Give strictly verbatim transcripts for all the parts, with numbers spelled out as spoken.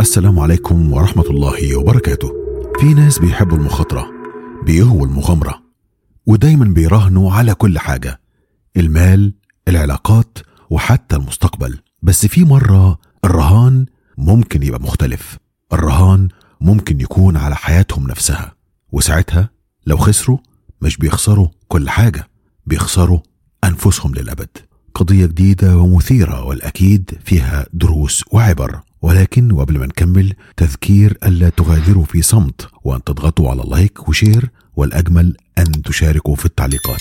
السلام عليكم ورحمة الله وبركاته. في ناس بيحبوا المخاطرة، بيهووا المغامرة، ودايما بيراهنوا على كل حاجة، المال، العلاقات، وحتى المستقبل. بس في مرة الرهان ممكن يبقى مختلف. الرهان ممكن يكون على حياتهم نفسها، وساعتها لو خسروا مش بيخسروا كل حاجة، بيخسروا أنفسهم للأبد. قضية جديدة ومثيرة، والأكيد فيها دروس وعبر. ولكن وقبل ما نكمل، تذكير ألا تغادروا في صمت، وأن تضغطوا على لايك وشير، والأجمل أن تشاركوا في التعليقات.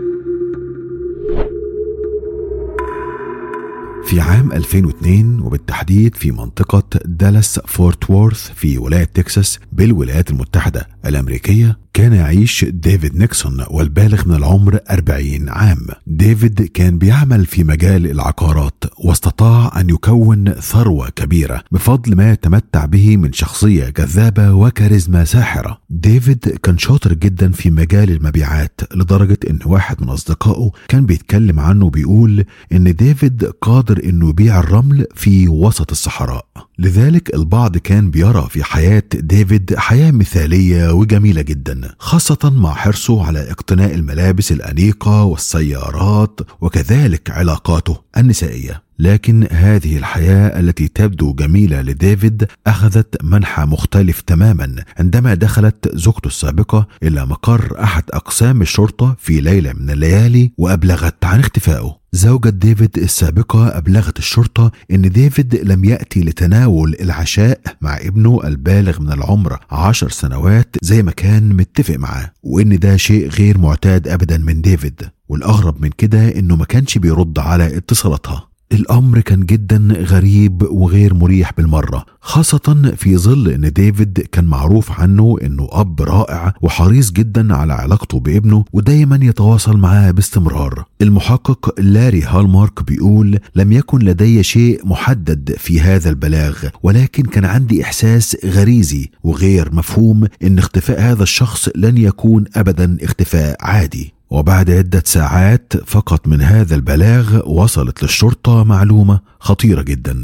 في عام ألفين واثنين، وبالتحديد في منطقة دالاس فورت وورث في ولاية تكساس بالولايات المتحدة الأمريكية، كان يعيش ديفيد نيكسون والبالغ من العمر أربعين عام. ديفيد كان بيعمل في مجال العقارات، واستطاع أن يكون ثروة كبيرة بفضل ما يتمتع به من شخصية جذابة وكاريزما ساحرة. ديفيد كان شاطر جدا في مجال المبيعات، لدرجة أن واحد من أصدقائه كان بيتكلم عنه بيقول أن ديفيد قادر أنه يبيع الرمل في وسط الصحراء. لذلك البعض كان بيرى في حياة ديفيد حياة مثالية وجميلة جدا، خاصة مع حرصه على اقتناء الملابس الأنيقة والسيارات، وكذلك علاقاته النسائية. لكن هذه الحياة التي تبدو جميلة لديفيد أخذت منحى مختلف تماما عندما دخلت زوجته السابقة إلى مقر أحد أقسام الشرطة في ليلة من الليالي وأبلغت عن اختفائه. زوجة ديفيد السابقة أبلغت الشرطة أن ديفيد لم يأتي لتناول العشاء مع ابنه البالغ من العمر عشر سنوات زي ما كان متفق معاه، وأن ده شيء غير معتاد أبدا من ديفيد. والأغرب من كده أنه ما كانش بيرد على اتصالاتها. الأمر كان جدا غريب وغير مريح بالمرة، خاصة في ظل أن ديفيد كان معروف عنه أنه أب رائع وحريص جدا على علاقته بابنه، ودايما يتواصل معاه باستمرار. المحقق لاري هالمارك بيقول: لم يكن لدي شيء محدد في هذا البلاغ، ولكن كان عندي إحساس غريزي وغير مفهوم أن اختفاء هذا الشخص لن يكون أبدا اختفاء عادي. وبعد عدة ساعات فقط من هذا البلاغ، وصلت للشرطة معلومة خطيرة جدا.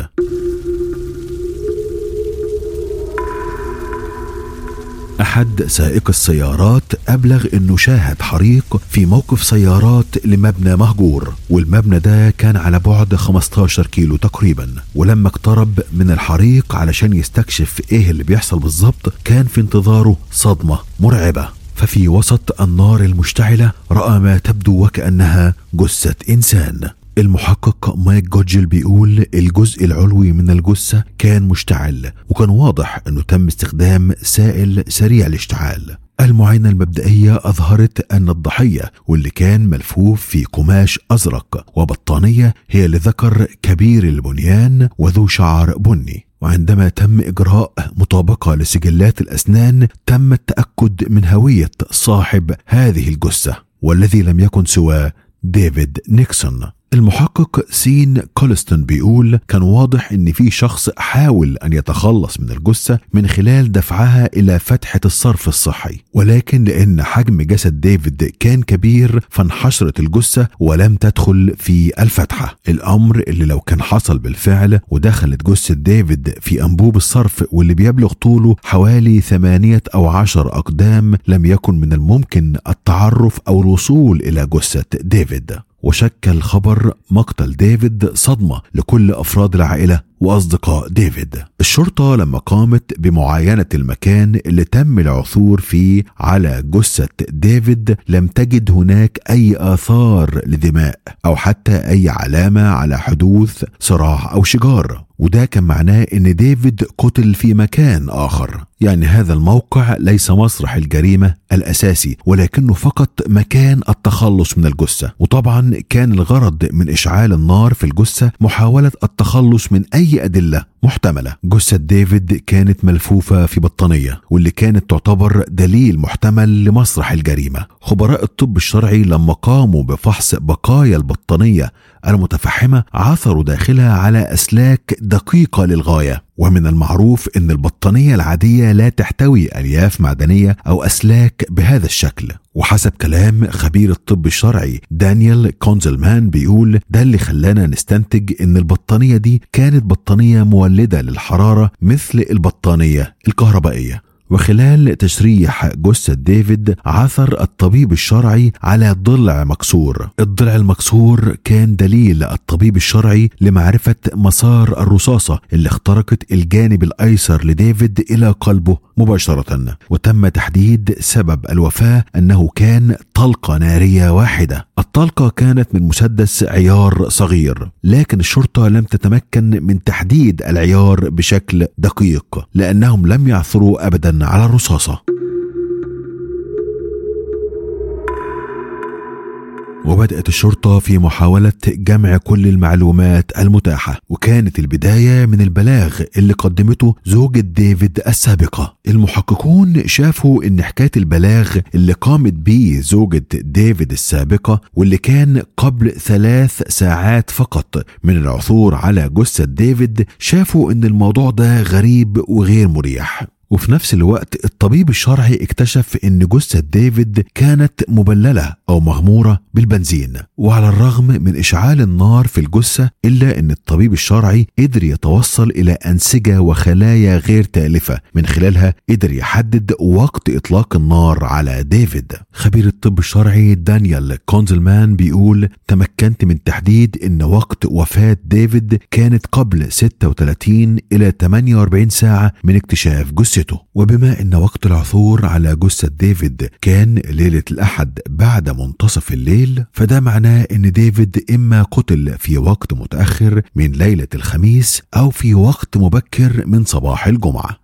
أحد سائق السيارات أبلغ أنه شاهد حريق في موقف سيارات لمبنى مهجور، والمبنى ده كان على بعد خمسة عشر كيلو تقريبا. ولما اقترب من الحريق علشان يستكشف إيه اللي بيحصل بالظبط، كان في انتظاره صدمة مرعبة. ففي وسط النار المشتعلة رأى ما تبدو وكأنها جثة إنسان. المحقق مايك جوجل بيقول: الجزء العلوي من الجثة كان مشتعل، وكان واضح أنه تم استخدام سائل سريع الاشتعال. المعاينة المبدئية أظهرت أن الضحية، واللي كان ملفوف في قماش أزرق وبطانية، هي لذكر كبير البنيان وذو شعر بني. وعندما تم إجراء مطابقة لسجلات الأسنان، تم التأكد من هوية صاحب هذه الجثة، والذي لم يكن سوى ديفيد نيكسون. المحقق سين كولستون بيقول: كان واضح ان في شخص حاول ان يتخلص من الجثة من خلال دفعها الى فتحة الصرف الصحي، ولكن لان حجم جسد ديفيد كان كبير فانحشرت الجثة ولم تدخل في الفتحة. الامر اللي لو كان حصل بالفعل ودخلت جثة ديفيد في انبوب الصرف واللي بيبلغ طوله حوالي ثمانية او عشر اقدام، لم يكن من الممكن التعرف او الوصول الى جثة ديفيد. وشكل خبر مقتل ديفيد صدمة لكل أفراد العائلة وأصدقاء ديفيد. الشرطة لما قامت بمعاينة المكان اللي تم العثور فيه على جثة ديفيد، لم تجد هناك أي آثار لدماء أو حتى أي علامة على حدوث صراع أو شجار، وده كان معناه ان ديفيد قتل في مكان آخر. يعني هذا الموقع ليس مسرح الجريمة الأساسي، ولكنه فقط مكان التخلص من الجثة. وطبعا كان الغرض من إشعال النار في الجثة محاولة التخلص من أي أدلة محتملة. جثة ديفيد كانت ملفوفة في بطانية، واللي كانت تعتبر دليل محتمل لمسرح الجريمة. خبراء الطب الشرعي لما قاموا بفحص بقايا البطانية المتفحمة، عثروا داخلها على أسلاك دقيقة للغاية، ومن المعروف أن البطانية العادية لا تحتوي ألياف معدنية أو أسلاك بهذا الشكل. وحسب كلام خبير الطب الشرعي دانيال كونزلمان بيقول ده اللي خلانا نستنتج أن البطانية دي كانت بطانية مولدة للحرارة مثل البطانية الكهربائية. وخلال تشريح جثة ديفيد عثر الطبيب الشرعي على ضلع مكسور. الضلع المكسور كان دليل الطبيب الشرعي لمعرفة مسار الرصاصة اللي اخترقت الجانب الأيسر لديفيد إلى قلبه مباشرة. وتم تحديد سبب الوفاة أنه كان طلقة نارية واحدة. الطلقة كانت من مسدس عيار صغير، لكن الشرطة لم تتمكن من تحديد العيار بشكل دقيق لأنهم لم يعثروا أبدا على الرصاصة. وبدأت الشرطة في محاولة جمع كل المعلومات المتاحة، وكانت البداية من البلاغ اللي قدمته زوجة ديفيد السابقة. المحققون شافوا ان حكاية البلاغ اللي قامت به زوجة ديفيد السابقة واللي كان قبل ثلاث ساعات فقط من العثور على جثة ديفيد، شافوا ان الموضوع ده غريب وغير مريح. وفي نفس الوقت الطبيب الشرعي اكتشف ان جثة ديفيد كانت مبللة او مغمورة بالبنزين. وعلى الرغم من اشعال النار في الجثة الا ان الطبيب الشرعي قدر يتوصل الى انسجة وخلايا غير تالفة من خلالها قدر يحدد وقت اطلاق النار على ديفيد. خبير الطب الشرعي دانيال كونزلمان بيقول تمكنت من تحديد ان وقت وفاة ديفيد كانت قبل ستة وثلاثين الى ثمانية وأربعين ساعة من اكتشاف جثته. وبما ان وقت العثور على جثة ديفيد كان ليلة الأحد بعد منتصف الليل، فده معناه ان ديفيد اما قتل في وقت متأخر من ليلة الخميس او في وقت مبكر من صباح الجمعة.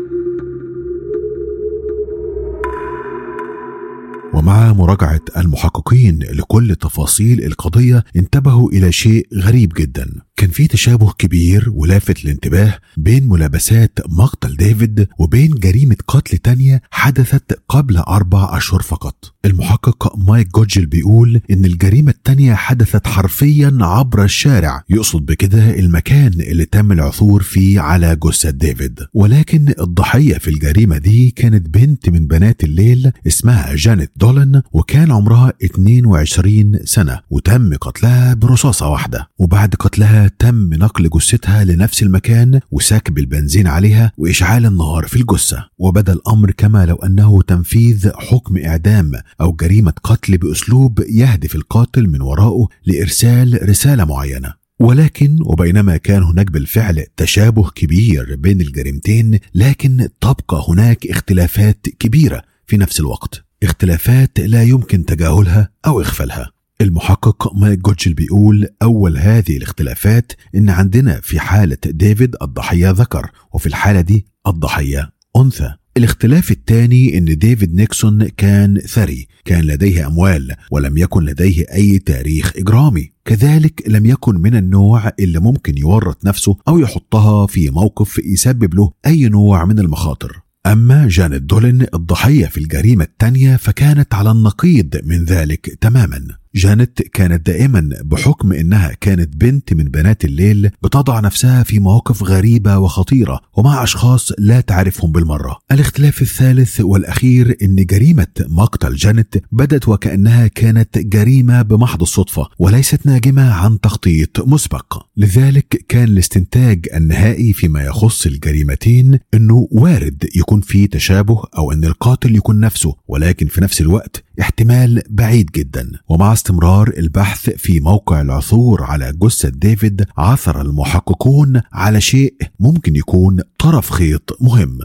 ومع مراجعة المحققين لكل تفاصيل القضية انتبهوا إلى شيء غريب جدا. كان في تشابه كبير ولافت الانتباه بين ملابسات مقتل ديفيد وبين جريمة قتل تانية حدثت قبل أربع أشهر فقط. المحقق مايك جوجل بيقول إن الجريمة التانية حدثت حرفيا عبر الشارع، يقصد بكده المكان اللي تم العثور فيه على جثة ديفيد. ولكن الضحية في الجريمة دي كانت بنت من بنات الليل اسمها جانيت دولن، وكان عمرها اثنين وعشرين سنة، وتم قتلها برصاصة واحدة. وبعد قتلها تم نقل جثتها لنفس المكان وسكب البنزين عليها وإشعال النار في الجثة. وبدأ الأمر كما لو أنه تنفيذ حكم إعدام أو جريمة قتل بأسلوب يهدف القاتل من وراءه لإرسال رسالة معينة. ولكن وبينما كان هناك بالفعل تشابه كبير بين الجريمتين، لكن تبقى هناك اختلافات كبيرة في نفس الوقت، اختلافات لا يمكن تجاهلها أو إغفالها. المحقق مايك جوجل بيقول أول هذه الاختلافات إن عندنا في حالة ديفيد الضحية ذكر، وفي الحالة دي الضحية أنثى. الاختلاف الثاني إن ديفيد نيكسون كان ثري، كان لديه أموال ولم يكن لديه أي تاريخ إجرامي، كذلك لم يكن من النوع اللي ممكن يورط نفسه أو يحطها في موقف يسبب له أي نوع من المخاطر. أما جانيت دولن الضحية في الجريمة الثانية فكانت على النقيض من ذلك تماما. جانيت كانت دائما بحكم إنها كانت بنت من بنات الليل بتضع نفسها في مواقف غريبة وخطيرة ومع أشخاص لا تعرفهم بالمرة. الاختلاف الثالث والأخير إن جريمة مقتل جانيت بدت وكأنها كانت جريمة بمحض الصدفة وليست ناجمة عن تخطيط مسبق. لذلك كان الاستنتاج النهائي فيما يخص الجريمتين إنه وارد يكون في تشابه أو إن القاتل يكون نفسه، ولكن في نفس الوقت احتمال بعيد جدا. ومع استمرار البحث في موقع العثور على جثة ديفيد عثر المحققون على شيء ممكن يكون طرف خيط مهم،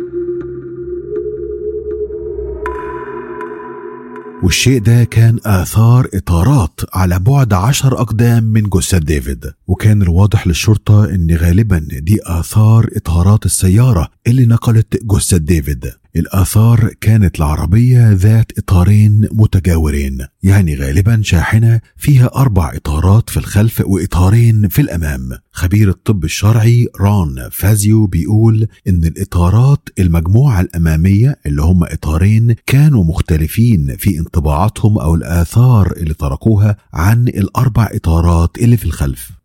والشيء ده كان آثار إطارات على بعد عشر أقدام من جثة ديفيد. وكان الواضح للشرطة إن غالبا دي آثار إطارات السيارة اللي نقلت جثة ديفيد. الآثار كانت العربية ذات إطارين متجاورين، يعني غالبا شاحنة فيها أربع إطارات في الخلف وإطارين في الأمام. خبير الطب الشرعي رون فازيو بيقول إن الإطارات المجموعة الأمامية اللي هم إطارين كانوا مختلفين في انطباعاتهم أو الآثار اللي تركوها عن الأربع إطارات اللي في الخلف.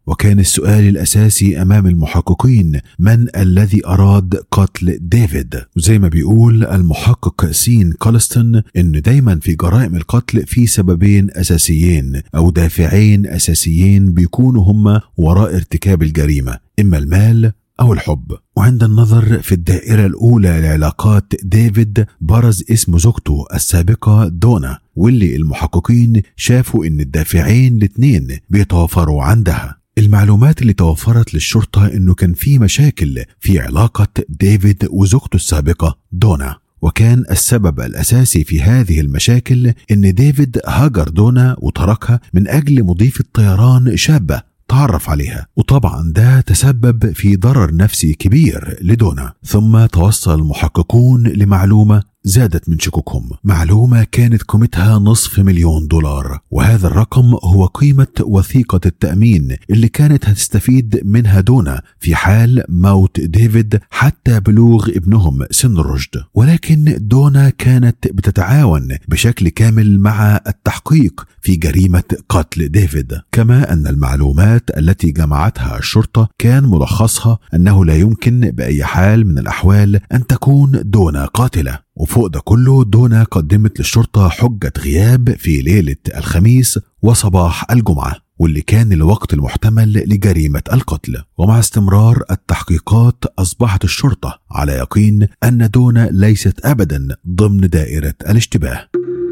وكان السؤال الأساسي أمام المحققين من الذي أراد قتل ديفيد. وزي ما بيقول المحقق سين كولستون إن دايما في جرائم القتل في سببين أساسيين أو دافعين أساسيين بيكونوا هما وراء ارتكاب الجريمة، إما المال أو الحب. وعند النظر في الدائرة الأولى لعلاقات ديفيد برز اسم زوجته السابقة دونا، واللي المحققين شافوا إن الدافعين الاثنين بيتوافروا عندها. المعلومات اللي توفرت للشرطة إنه كان في مشاكل في علاقة ديفيد وزوجته السابقة دونا، وكان السبب الأساسي في هذه المشاكل إن ديفيد هاجر دونا وتركها من أجل مضيفة طيران شابة تعرف عليها، وطبعا ده تسبب في ضرر نفسي كبير لدونا. ثم توصل المحققون لمعلومة زادت من شكوكهم، معلومة كانت قيمتها نصف مليون دولار، وهذا الرقم هو قيمة وثيقة التأمين اللي كانت هتستفيد منها دونا في حال موت ديفيد حتى بلوغ ابنهم سن الرشد. ولكن دونا كانت بتتعاون بشكل كامل مع التحقيق في جريمة قتل ديفيد، كما أن المعلومات التي جمعتها الشرطة كان ملخصها أنه لا يمكن بأي حال من الأحوال أن تكون دونا قاتلة. وفوق ده كله دونا قدمت للشرطة حجة غياب في ليلة الخميس وصباح الجمعة، واللي كان الوقت المحتمل لجريمة القتل. ومع استمرار التحقيقات أصبحت الشرطة على يقين أن دونا ليست أبدا ضمن دائرة الاشتباه.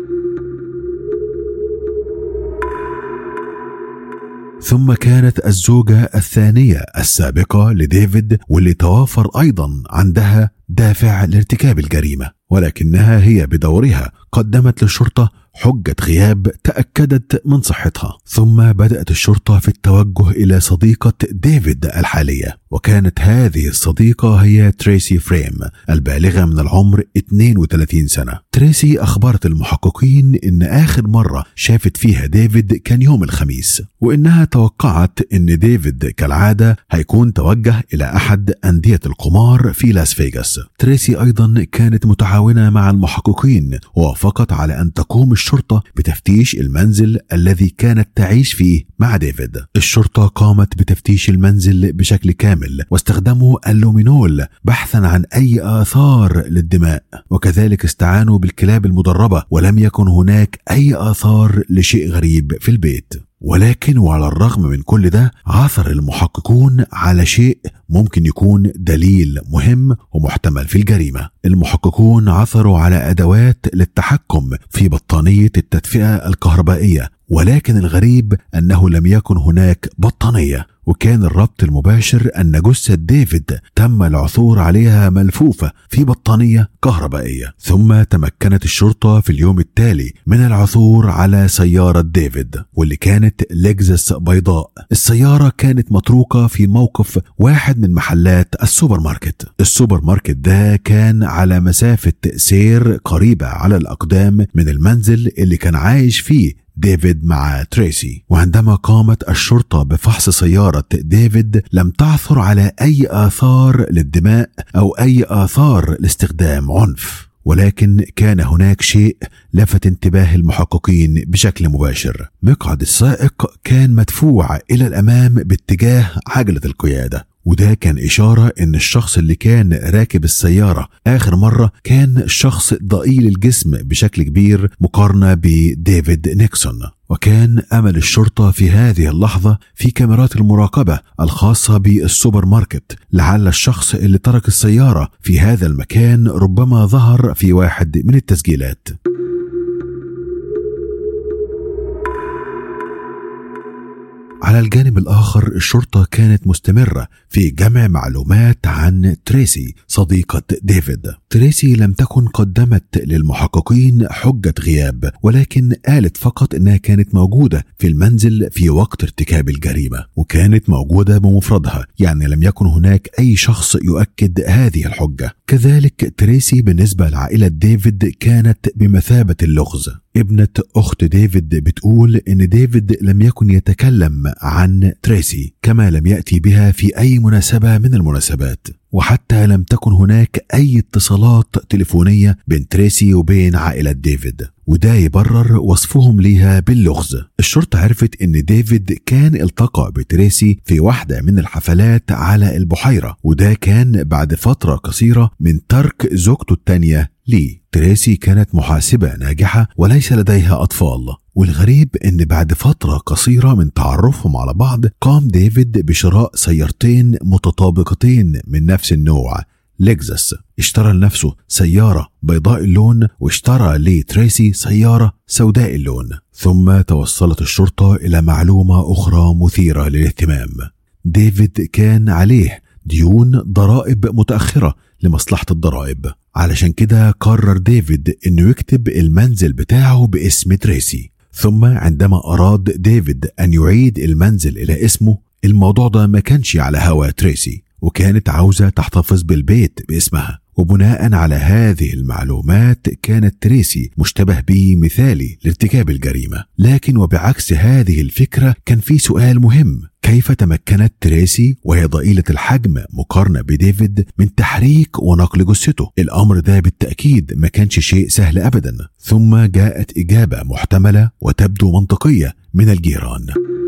ثم كانت الزوجة الثانية السابقة لديفيد واللي توافر أيضا عندها دافع لارتكاب الجريمة، ولكنها هي بدورها قدمت للشرطة حجة غياب تأكدت من صحتها. ثم بدأت الشرطة في التوجه إلى صديقة ديفيد الحالية، وكانت هذه الصديقة هي تريسي فريم البالغة من العمر اثنين وثلاثين سنة. تريسي أخبرت المحققين إن آخر مرة شافت فيها ديفيد كان يوم الخميس، وإنها توقعت إن ديفيد كالعادة هيكون توجه إلى أحد أندية القمار في لاس فيغاس. تريسي أيضا كانت متعاونة مع المحققين ووافقت على أن تقوم الشرطة بتفتيش المنزل الذي كانت تعيش فيه مع ديفيد. الشرطة قامت بتفتيش المنزل بشكل كامل واستخدموا اللومينول بحثا عن أي آثار للدماء، وكذلك استعانوا بالكلاب المدربة، ولم يكن هناك أي آثار لشيء غريب في البيت. ولكن وعلى الرغم من كل ده عثر المحققون على شيء ممكن يكون دليل مهم ومحتمل في الجريمة. المحققون عثروا على أدوات للتحكم في بطانية التدفئة الكهربائية، ولكن الغريب أنه لم يكن هناك بطانية، وكان الربط المباشر أن جثة ديفيد تم العثور عليها ملفوفة في بطانية كهربائية. ثم تمكنت الشرطة في اليوم التالي من العثور على سيارة ديفيد واللي كانت لكزس بيضاء. السيارة كانت متروكة في موقف واحد من محلات السوبر ماركت. السوبر ماركت ده كان على مسافة سير قريبة على الأقدام من المنزل اللي كان عايش فيه ديفيد مع تريسي. وعندما قامت الشرطة بفحص سيارة ديفيد لم تعثر على أي آثار للدماء أو أي آثار لاستخدام عنف، ولكن كان هناك شيء لفت انتباه المحققين بشكل مباشر. مقعد السائق كان مدفوع إلى الأمام باتجاه عجلة القيادة، وده كان إشارة إن الشخص اللي كان راكب السيارة آخر مرة كان شخص ضئيل الجسم بشكل كبير مقارنة بديفيد نيكسون. وكان أمل الشرطة في هذه اللحظة في كاميرات المراقبة الخاصة بالسوبر ماركت، لعل الشخص اللي ترك السيارة في هذا المكان ربما ظهر في واحد من التسجيلات. على الجانب الآخر الشرطة كانت مستمرة في جمع معلومات عن تريسي صديقة ديفيد. تريسي لم تكن قدمت للمحققين حجة غياب، ولكن قالت فقط أنها كانت موجودة في المنزل في وقت ارتكاب الجريمة، وكانت موجودة بمفردها، يعني لم يكن هناك أي شخص يؤكد هذه الحجة. كذلك تريسي بالنسبة لعائلة ديفيد كانت بمثابة اللغز، ابنة أخت ديفيد بتقول إن ديفيد لم يكن يتكلم عن تريسي، كما لم يأتي بها في أي مناسبة من المناسبات، وحتى لم تكن هناك أي اتصالات تليفونية بين تريسي وبين عائلة ديفيد، وده يبرر وصفهم ليها باللغز. الشرطة عرفت إن ديفيد كان التقى بتريسي في واحدة من الحفلات على البحيرة، وده كان بعد فترة قصيرة من ترك زوجته التانية ليه. تريسي كانت محاسبة ناجحة وليس لديها أطفال، والغريب إن بعد فترة قصيرة من تعرفهم على بعض قام ديفيد بشراء سيارتين متطابقتين من نفس النوع لكزس. اشترى لنفسه سيارة بيضاء اللون واشترى لتريسي سيارة سوداء اللون. ثم توصلت الشرطة إلى معلومة أخرى مثيرة للاهتمام. ديفيد كان عليه ديون ضرائب متأخرة لمصلحة الضرائب، علشان كده قرر ديفيد إنه يكتب المنزل بتاعه باسم تريسي. ثم عندما أراد ديفيد أن يعيد المنزل إلى اسمه، الموضوع ده ما كانش على هوا تريسي، وكانت عاوزة تحتفظ بالبيت باسمها. وبناء على هذه المعلومات كانت تريسي مشتبه به مثالي لارتكاب الجريمة. لكن وبعكس هذه الفكرة كان في سؤال مهم: كيف تمكنت تريسي وهي ضئيلة الحجم مقارنة بديفيد من تحريك ونقل جثته؟ الأمر ده بالتأكيد ما كانش شيء سهل أبدا. ثم جاءت إجابة محتملة وتبدو منطقية من الجيران.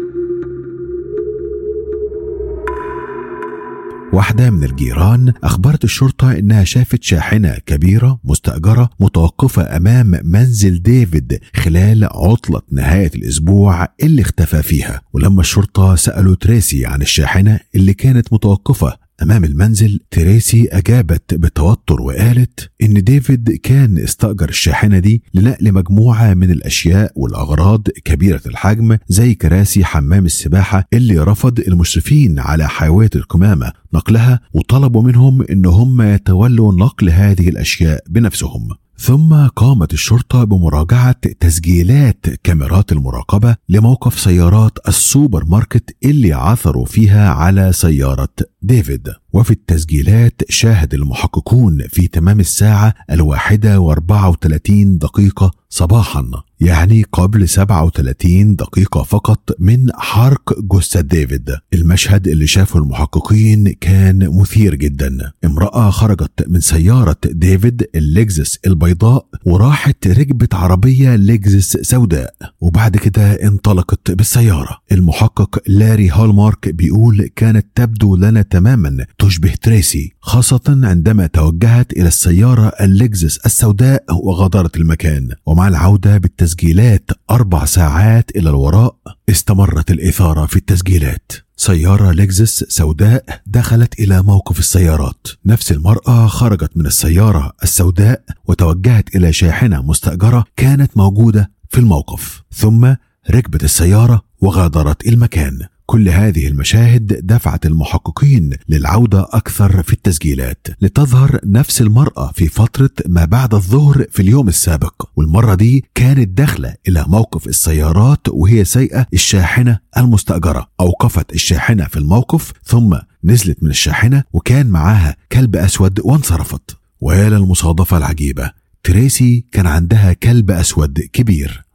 واحدة من الجيران أخبرت الشرطة إنها شافت شاحنة كبيرة مستأجرة متوقفة أمام منزل ديفيد خلال عطلة نهاية الأسبوع اللي اختفى فيها. ولما الشرطة سألوا تريسي عن الشاحنة اللي كانت متوقفة أمام المنزل، تريسي أجابت بتوتر وقالت إن ديفيد كان استأجر الشاحنة دي لنقل مجموعة من الأشياء والأغراض كبيرة الحجم زي كراسي حمام السباحة اللي رفض المشرفين على حاوية القمامة نقلها، وطلبوا منهم إن هم يتولوا نقل هذه الأشياء بنفسهم. ثم قامت الشرطة بمراجعة تسجيلات كاميرات المراقبة لموقف سيارات السوبر ماركت اللي عثروا فيها على سيارة ديفيد. وفي التسجيلات شاهد المحققون في تمام الساعة الواحدة واربعة وثلاثين دقيقة صباحا، يعني قبل سبعة وثلاثين دقيقة فقط من حرق جثة ديفيد. المشهد اللي شافه المحققين كان مثير جدا. امرأة خرجت من سيارة ديفيد اللكزس البيضاء وراحت ركبت عربية لكزس سوداء، وبعد كده انطلقت بالسيارة. المحقق لاري هولمارك بيقول كانت تبدو لنا تماما تشبه تريسي، خاصة عندما توجهت إلى السيارة اللكزس السوداء وغادرت المكان. ومع العودة بالتسجيلات أربع ساعات إلى الوراء استمرت الإثارة في التسجيلات. سيارة لكزس سوداء دخلت إلى موقف السيارات. نفس المرأة خرجت من السيارة السوداء وتوجهت إلى شاحنة مستأجرة كانت موجودة في الموقف، ثم ركبت السيارة وغادرت المكان. كل هذه المشاهد دفعت المحققين للعودة أكثر في التسجيلات لتظهر نفس المرأة في فترة ما بعد الظهر في اليوم السابق، والمرة دي كانت داخلة إلى موقف السيارات وهي سايقة الشاحنة المستأجرة. أوقفت الشاحنة في الموقف ثم نزلت من الشاحنة وكان معاها كلب أسود وانصرفت. ويا للمصادفة العجيبة، تريسي كان عندها كلب أسود كبير.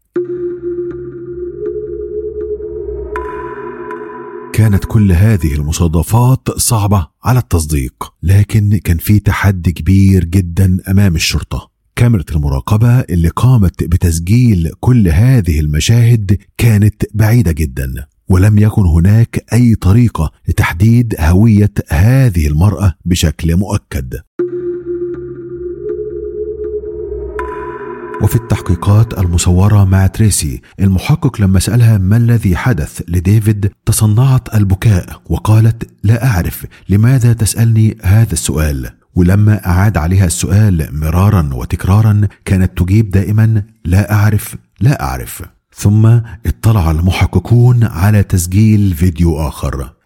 كانت كل هذه المصادفات صعبة على التصديق، لكن كان في تحدي كبير جدا أمام الشرطة. كاميرا المراقبة اللي قامت بتسجيل كل هذه المشاهد كانت بعيدة جدا، ولم يكن هناك أي طريقة لتحديد هوية هذه المرأة بشكل مؤكد. وفي التحقيقات المصورة مع تريسي، المحقق لما سألها ما الذي حدث لديفيد تصنعت البكاء وقالت لا أعرف، لماذا تسألني هذا السؤال؟ ولما أعاد عليها السؤال مرارا وتكرارا كانت تجيب دائما لا أعرف لا أعرف. ثم اطلع المحققون على تسجيل فيديو آخر.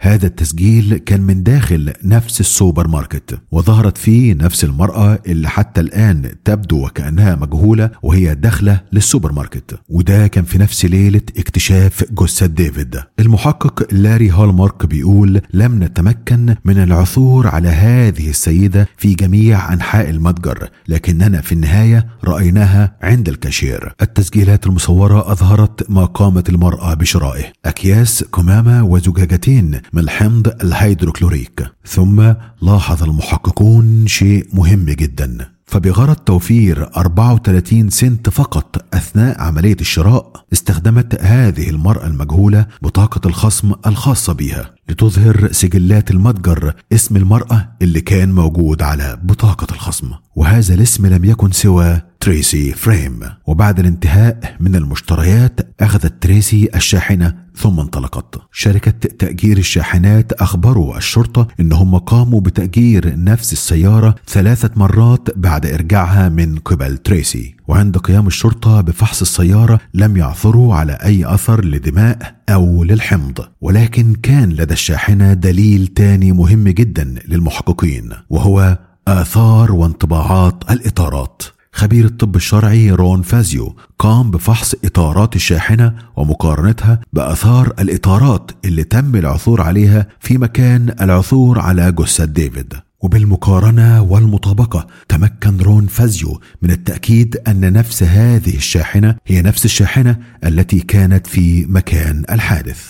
هذا التسجيل كان من داخل نفس السوبر ماركت، وظهرت فيه نفس المرأة اللي حتى الآن تبدو وكأنها مجهولة وهي داخلة للسوبر ماركت. وده كان في نفس ليلة اكتشاف جثة ديفيد. المحقق لاري هولمارك بيقول: لم نتمكن من العثور على هذه السيدة في جميع أنحاء المتجر، لكننا في النهاية رأيناها عند الكاشير. التسجيلات المصورة أظهرت ما قامت المرأة بشرائه: أكياس كمامة وزجاجتين من الحمض الهيدروكلوريك. ثم لاحظ المحققون شيء مهم جدا، فبغرض توفير أربعة وثلاثين سنت فقط أثناء عملية الشراء، استخدمت هذه المرأة المجهولة بطاقة الخصم الخاصة بها لتظهر سجلات المتجر اسم المرأة اللي كان موجود على بطاقة الخصم، وهذا الاسم لم يكن سوى تريسي فريم. وبعد الانتهاء من المشتريات أخذت تريسي الشاحنة ثم انطلقت. شركة تأجير الشاحنات أخبروا الشرطة إنهم قاموا بتأجير نفس السيارة ثلاثة مرات بعد إرجاعها من قبل تريسي، وعند قيام الشرطة بفحص السيارة لم يعثروا على أي أثر لدماء أو للحمض. ولكن كان لدى الشاحنة دليل تاني مهم جدا للمحققين، وهو آثار وانطباعات الإطارات. خبير الطب الشرعي رون فازيو قام بفحص إطارات الشاحنة ومقارنتها بآثار الإطارات اللي تم العثور عليها في مكان العثور على جثة ديفيد. وبالمقارنة والمطابقة تمكن رون فازيو من التأكيد أن نفس هذه الشاحنة هي نفس الشاحنة التي كانت في مكان الحادث.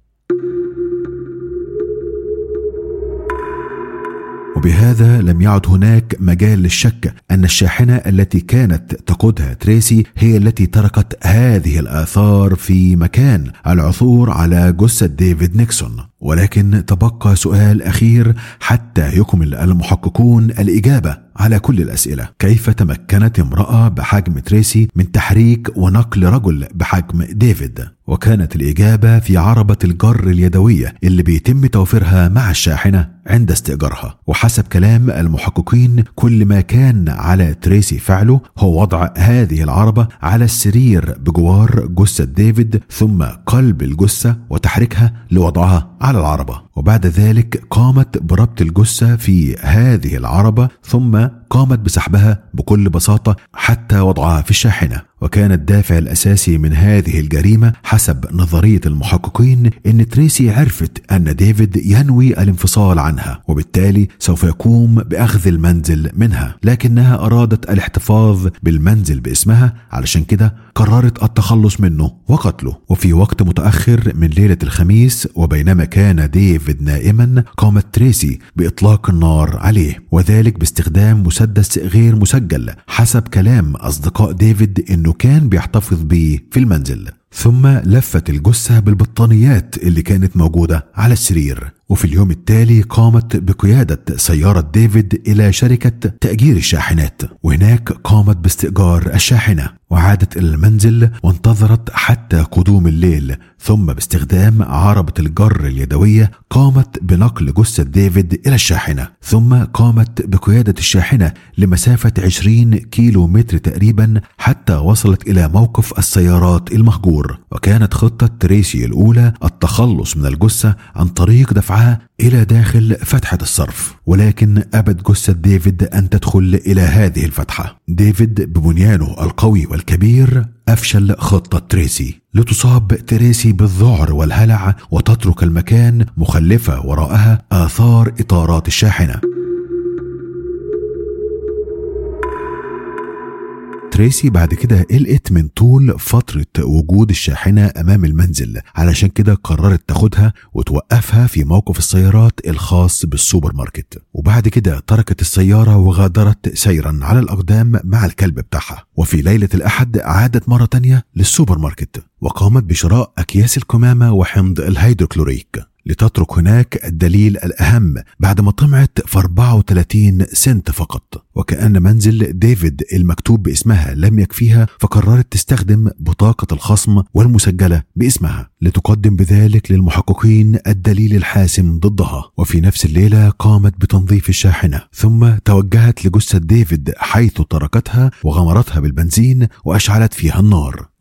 وبهذا لم يعد هناك مجال للشك أن الشاحنة التي كانت تقودها تريسي هي التي تركت هذه الآثار في مكان العثور على جثة ديفيد نيكسون. ولكن تبقى سؤال أخير حتى يكمل المحققون الإجابة على كل الأسئلة: كيف تمكنت امرأة بحجم تريسي من تحريك ونقل رجل بحجم ديفيد؟ وكانت الإجابة في عربة الجر اليدوية اللي بيتم توفيرها مع الشاحنة عند استئجارها. وحسب كلام المحققين كل ما كان على تريسي فعله هو وضع هذه العربة على السرير بجوار جثة ديفيد، ثم قلب الجثة وتحريكها لوضعها على العربة، وبعد ذلك قامت بربط الجثة في هذه العربة، ثم قامت بسحبها بكل بساطة حتى وضعها في الشاحنة. وكان الدافع الأساسي من هذه الجريمة حسب نظرية المحققين إن تريسي عرفت أن ديفيد ينوي الانفصال عنها، وبالتالي سوف يقوم بأخذ المنزل منها، لكنها أرادت الاحتفاظ بالمنزل باسمها، علشان كده قررت التخلص منه وقتله. وفي وقت متأخر من ليلة الخميس وبينما كان ديفيد نائما قامت تريسي بإطلاق النار عليه، وذلك باستخدام مسدس غير مسجل حسب كلام أصدقاء ديفيد إنه كان بيحتفظ به في المنزل. ثم لفت الجثة بالبطانيات اللي كانت موجودة على السرير. وفي اليوم التالي قامت بقيادة سيارة ديفيد إلى شركة تأجير الشاحنات، وهناك قامت باستئجار الشاحنة وعادت إلى المنزل وانتظرت حتى قدوم الليل، ثم باستخدام عربة الجر اليدوية قامت بنقل جثة ديفيد إلى الشاحنة، ثم قامت بقيادة الشاحنة لمسافة عشرين كيلو متر تقريبا حتى وصلت إلى موقف السيارات المهجور. وكانت خطة تريسي الأولى التخلص من الجثة عن طريق دفعها إلى داخل فتحة الصرف، ولكن أبت جثة ديفيد أن تدخل إلى هذه الفتحة. ديفيد ببنيانه القوي والكبير أفشل خطة تريسي لتصاب تريسي بالذعر والهلع وتترك المكان مخلفة وراءها آثار إطارات الشاحنة. تريسي بعد كده قلقت من طول فترة وجود الشاحنة أمام المنزل، علشان كده قررت تاخدها وتوقفها في موقف السيارات الخاص بالسوبر ماركت، وبعد كده تركت السيارة وغادرت سيرا على الأقدام مع الكلب بتاعها. وفي ليلة الأحد عادت مرة تانية للسوبر ماركت وقامت بشراء أكياس الكمامة وحمض الهيدروكلوريك لتترك هناك الدليل الأهم بعد ما طمعت في أربعة وثلاثين سنت فقط. وكأن منزل ديفيد المكتوب باسمها لم يكفيها، فقررت تستخدم بطاقة الخصم والمسجلة باسمها لتقدم بذلك للمحققين الدليل الحاسم ضدها. وفي نفس الليلة قامت بتنظيف الشاحنة، ثم توجهت لجثة ديفيد حيث تركتها وغمرتها بالبنزين وأشعلت فيها النار.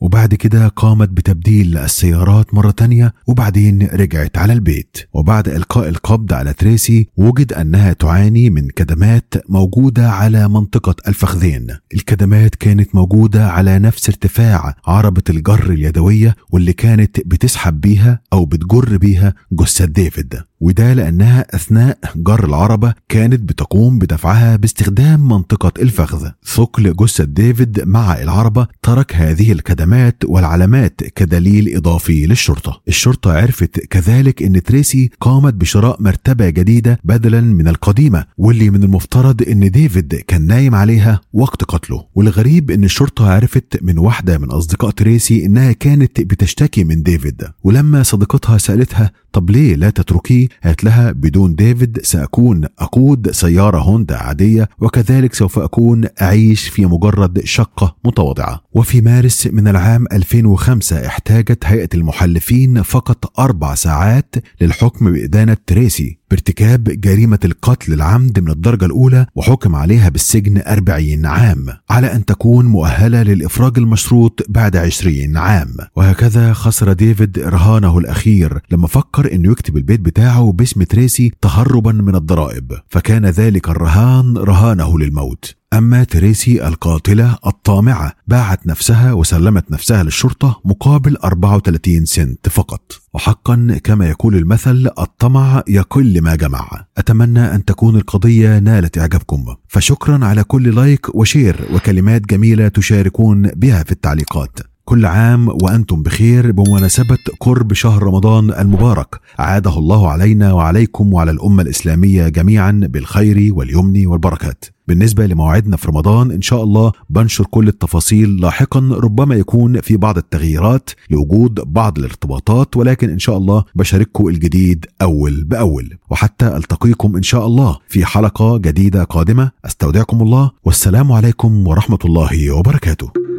وبعد كده قامت بتبديل السيارات مرة تانية وبعدين رجعت على البيت. وبعد إلقاء القبض على تريسي وجد أنها تعاني من كدمات موجودة على منطقة الفخذين. الكدمات كانت موجودة على نفس ارتفاع عربة الجر اليدوية واللي كانت بتسحب بيها أو بتجر بيها جثة ديفيد، وده لأنها أثناء جر العربة كانت بتقوم بدفعها باستخدام منطقة الفخذ. ثقل جثة ديفيد مع العربة ترك هذه الكدمات والعلامات كدليل إضافي للشرطة. الشرطة عرفت كذلك أن تريسي قامت بشراء مرتبة جديدة بدلا من القديمة، واللي من المفترض أن ديفيد كان نايم عليها وقت قتله. والغريب أن الشرطة عرفت من واحدة من أصدقاء تريسي أنها كانت بتشتكي من ديفيد، ولما صديقتها سألتها طب ليه لا تتركيه؟ قالت لها بدون ديفيد سأكون أقود سيارة هوندا عادية، وكذلك سوف أكون أعيش في مجرد شقة متواضعة. وفي مارس من العام ألفين وخمسة احتاجت هيئة المحلفين فقط أربع ساعات للحكم بإدانة تريسي بارتكاب جريمة القتل العمد من الدرجة الأولى، وحكم عليها بالسجن أربعين عام على أن تكون مؤهلة للإفراج المشروط بعد عشرين عام. وهكذا خسر ديفيد رهانه الأخير لما فكر أنه يكتب البيت بتاعه باسم تريسي تهربا من الضرائب، فكان ذلك الرهان رهانه للموت. أما تريسي القاتلة الطامعة باعت نفسها وسلمت نفسها للشرطة مقابل أربعة وثلاثين سنت فقط. وحقا كما يقول المثل الطمع يقل ما جمع. أتمنى أن تكون القضية نالت إعجابكم، فشكرا على كل لايك وشير وكلمات جميلة تشاركون بها في التعليقات. كل عام وأنتم بخير بمناسبة قرب شهر رمضان المبارك، عاده الله علينا وعليكم وعلى الأمة الإسلامية جميعا بالخير واليمن والبركات. بالنسبة لموعدنا في رمضان إن شاء الله بنشر كل التفاصيل لاحقا، ربما يكون في بعض التغييرات لوجود بعض الارتباطات، ولكن إن شاء الله بشارككم الجديد أول بأول. وحتى ألتقيكم إن شاء الله في حلقة جديدة قادمة، أستودعكم الله والسلام عليكم ورحمة الله وبركاته.